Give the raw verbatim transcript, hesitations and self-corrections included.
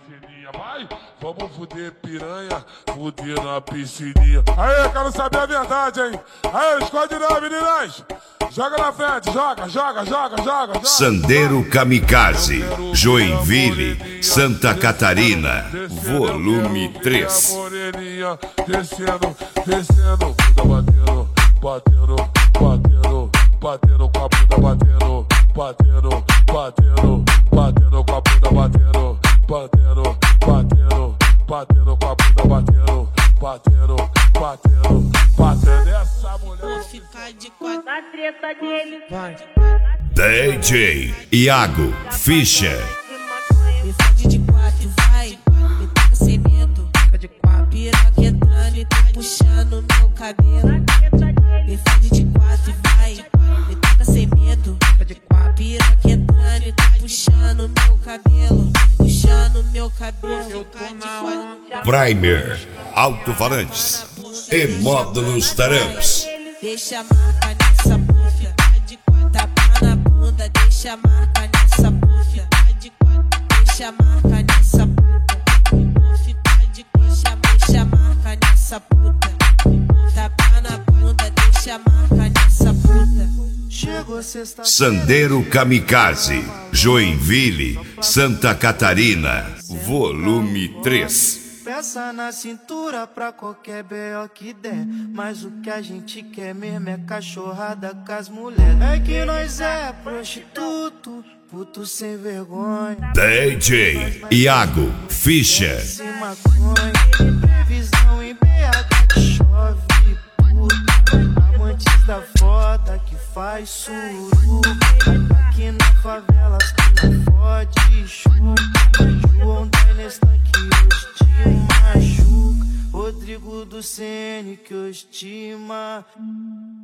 piscininha. Vai, vamos fuder piranha, fuder na piscininha. Aí, quero saber a verdade, hein? Aí, esconde não, meninas. Joga na frente, joga, joga, joga, joga, joga. Sandeiro Kamikaze, Joinville, Santa Catarina, volume três. Moreninha, descendo, descendo, bunda batendo, batendo, batendo, batendo com a bunda batendo, batendo, batendo, batendo com a bunda batendo, batendo, batendo, batendo com a bunda batendo, batendo, batendo, batendo essa mulher. Vou ficar de quatro na treta dele. Vai. D J Iago Fischer. Me fode de quatro, vai. Me toca sem medo. Fica de quatro. Piroca entrando e tá puxando meu cabelo. Me fode de quatro, vai. Me toca sem medo. Fica de quatro. Piroca entrando e tá puxando meu cabelo. Puxando meu cabelo. Eu tô na onda. Primer, alto-falantes e módulos taramps. Deixa a marca nessa puta. De quatro, tapa na bunda. Deixa a marca nessa puta. De quatro, deixa a marca nessa puta. Deixa, deixa a marca nessa puta. Tapa na bunda. Deixa a marca nessa puta. Chegou sexta. Sandeiro Kamikaze, Joinville, Santa Catarina, volume três. Peça na cintura pra qualquer B O que der. Mas o que a gente quer mesmo é cachorrada com as mulheres. É que nós é prostituto, puto sem vergonha. D J Iago Fischer. Sem maconha, previsão em B H que chove, puta. Amantes da foda que faz suruba. Aqui na favela que não fode chupa. João Denestan que hoje te machuca. Rodrigo do Ceni que hoje estima.